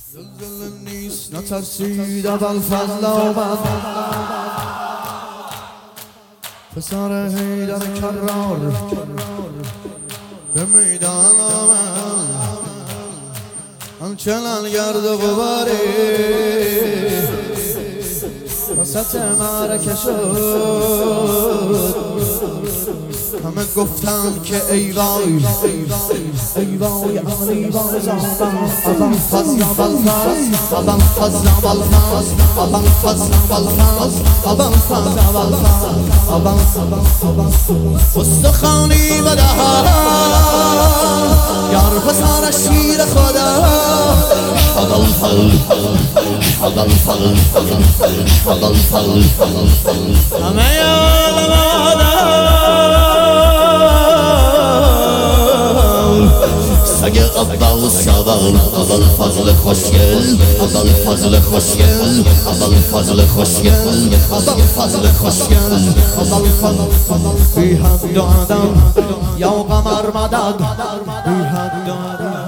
زلزله نیست نترسید ابوالفضل آمد پسر حیدر کرار به میدان آمد همچنان گرد و غباری وسط معرکه شد همه گفتن که ای وای ای وای علی باز ابوالفضل ابوالفضل ابوالفضل استخوانی به دهان یار پسر شیر خدا همه یار سگ عباس ابوالفضل خوشگل ابوالفضل خوشگل ابوالفضل خوشگل ابوالفضل خوشگل بی حد و عدم یا قمر مدد بی حد و عدم